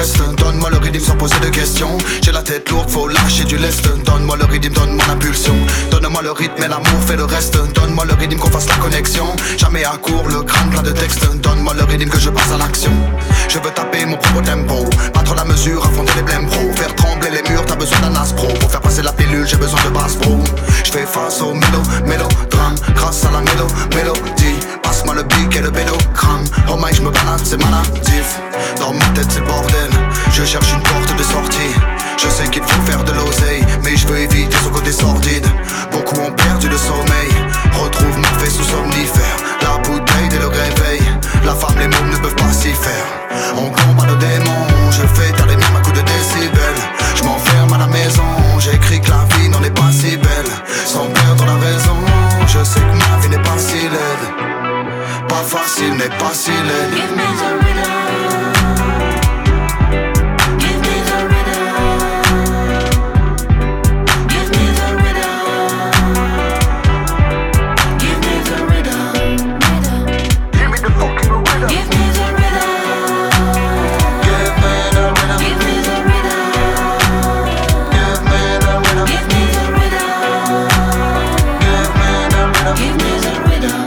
reste. Donne-moi le rythme sans poser de questions. J'ai la tête lourde, faut lâcher du lest. Donne-moi le rythme, donne mon impulsion. Donne-moi le rythme et l'amour fait le reste. Donne-moi le rythme qu'on fasse la connexion. Jamais à court, le crâne plein de textes. Donne-moi le rythme que je passe à l'action. Je veux taper mon propre tempo, battre la mesure, affronter les blèmes pro. Faire trembler les murs, t'as besoin d'un as pro. Pour faire passer la pilule, j'ai besoin de basse pro. Je fais face au mélodrame, grâce à la mélodie. Passe-moi le bic et le pédogramme. Oh my, je me balade, c'est maladif. Dans ma tête c'est le bordel, je cherche une porte de sortie. Je sais qu'il faut faire de l'oseille, mais je veux éviter son côté sordide. Beaucoup ont perdu le sommeil, retrouve Morphée sous somnifère. La bouteille dès le réveil, la femme, les mômes ne peuvent pas s'y faire. On combat nos démons, je fais taire les miens à coups de décibels. Je m'enferme à la maison, j'écris que la vie n'en est pas si belle. Sans perdre la raison, je sais que ma vie n'est pas si laide. Pas facile, n'est pas si laide. Give me the rhythm. Give me the rhythm. Give me the rhythm. Give me the rhythm. Give me the fucking rhythm. Give me the rhythm. Give me the rhythm. Give me the rhythm. Give me the rhythm. Give me the rhythm. Give me the rhythm.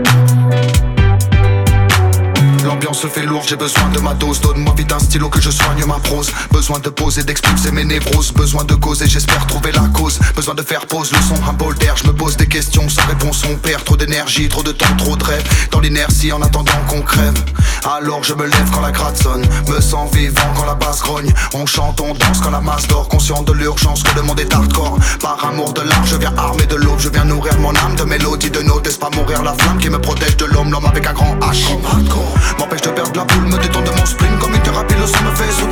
L'ambiance se fait lourde, j'ai besoin de ma dose. Donne-moi vite un stylo que je soigne ma prose. Besoin de poser, d'expulser mes névroses. Besoin de causer, j'espère trouver la cause. Besoin de faire pause, le son, un bol d'air. Je me pose des questions sans réponse, on perd trop d'énergie, trop de temps, trop de rêves. Dans l'inertie en attendant qu'on crève. Alors je me lève quand la gratte sonne. Me sens vivant quand la basse grogne. On chante, on danse quand la masse dort. Conscient de l'urgence que le monde est hardcore. Par amour de l'art, je viens armé de l'aube. Je viens nourrir mon âme de mélodie, de notes. Est-ce pas mourir la flamme qui me protège de l'homme avec un grand H. M'empêche de perdre la boule, me détend de mon spleen. Comme une thérapie, le son me fait souffrir.